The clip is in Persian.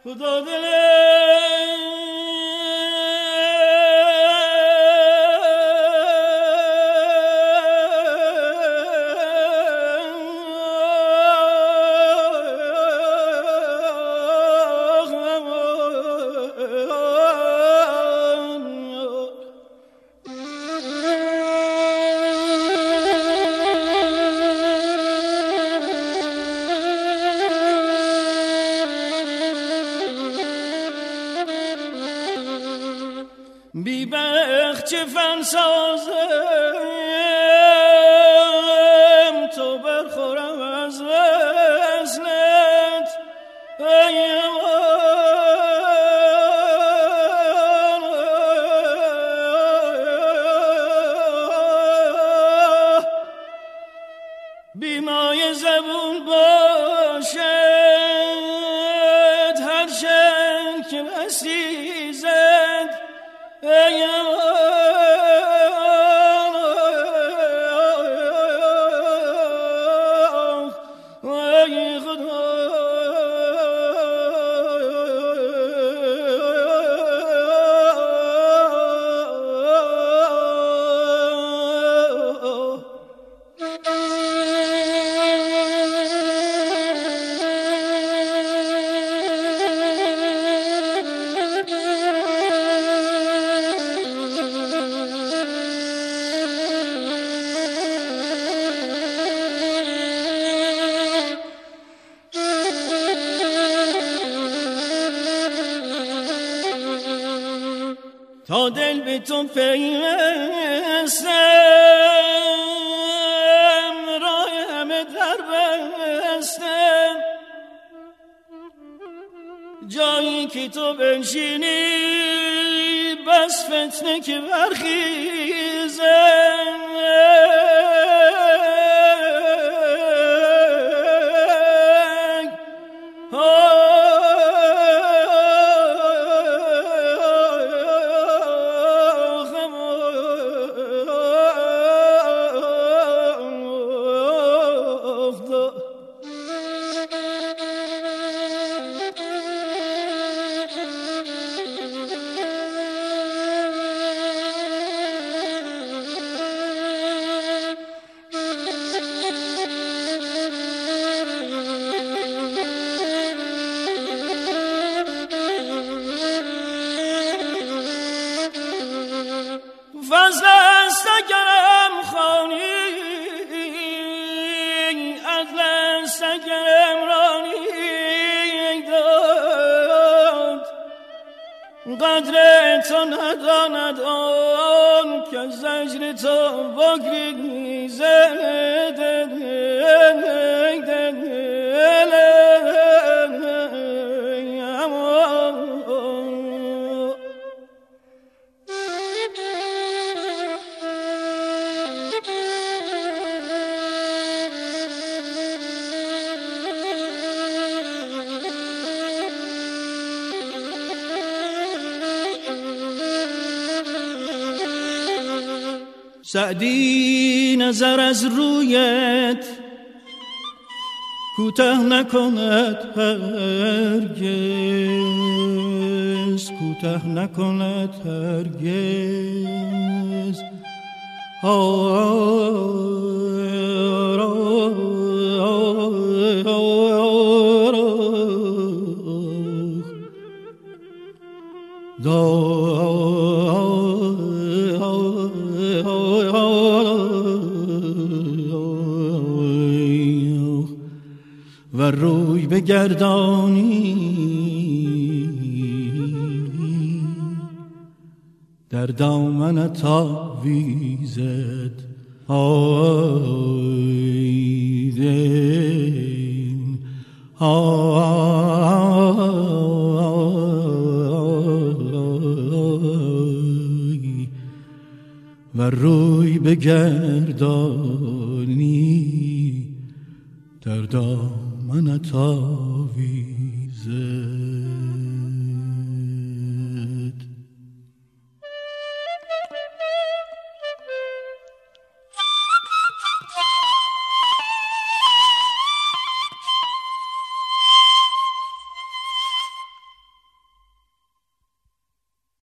بی بخت چه فن سازم تو برخورم از وصلت بی مای زبون باشد هر شن که بسی زد تا دل به تو پیوستم راه همه در بستم جایی که تو بنشینی بس فتنه که برخیزم فضل است اگرم خانی عدل است اگرم رانی داد قدر تو نداند آن که زجر تو بگریزد سعدی نظر از رویت کوتاه نکند هرگز کوتاه نکند هرگز و روی بگردانی در دامنت آویزد و روی بگردانی در دامنت آویزد